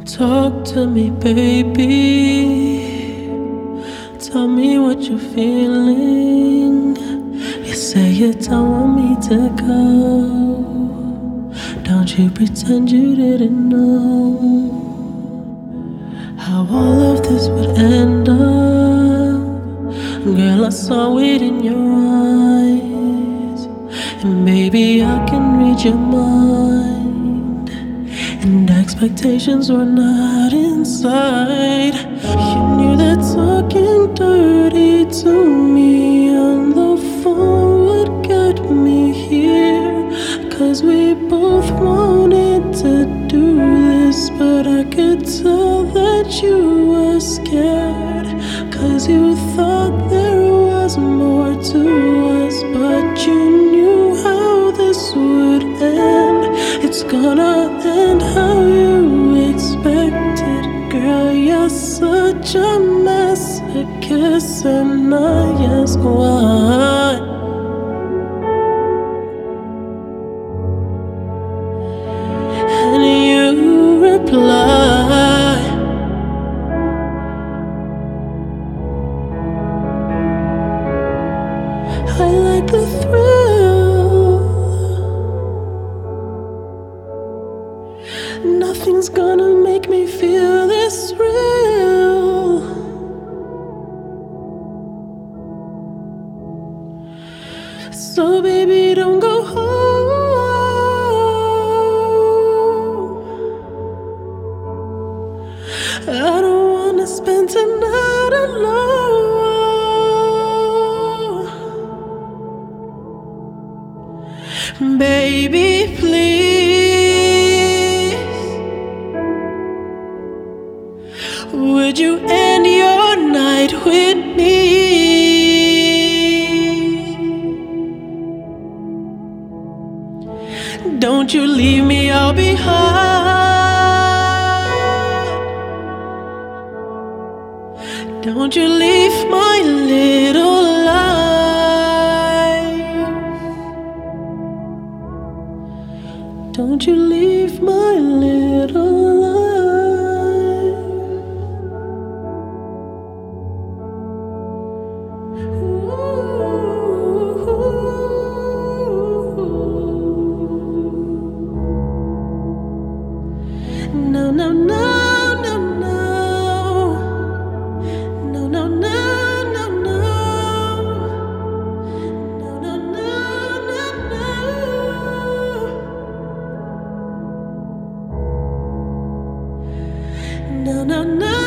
Talk to me, baby. Tell me what you're feeling. You say you don't want me to go. Don't you pretend you didn't know how all of this would end up. Girl, I saw it in your eyes. And baby, I can read your mind. And expectations were not inside. You knew that talking dirty to me on the phone would get me here. 'Cause we both wanted to do this, but I could tell that you were scared. 'Cause you thought there was more to us, but you knew how this would end. It's gonna end how you expected. Girl, you're such a masochist, and I ask why. And you reply, I like the thrill. Nothing's gonna make me feel this real. So baby, don't go home. I don't wanna spend tonight alone. Baby, please, would you end your night with me? Don't you leave me all behind. Don't you leave my little life. Don't you leave my little life. No, no, no, no, no. No, no, no, no, no. No, no, no, no, no. No, no, no.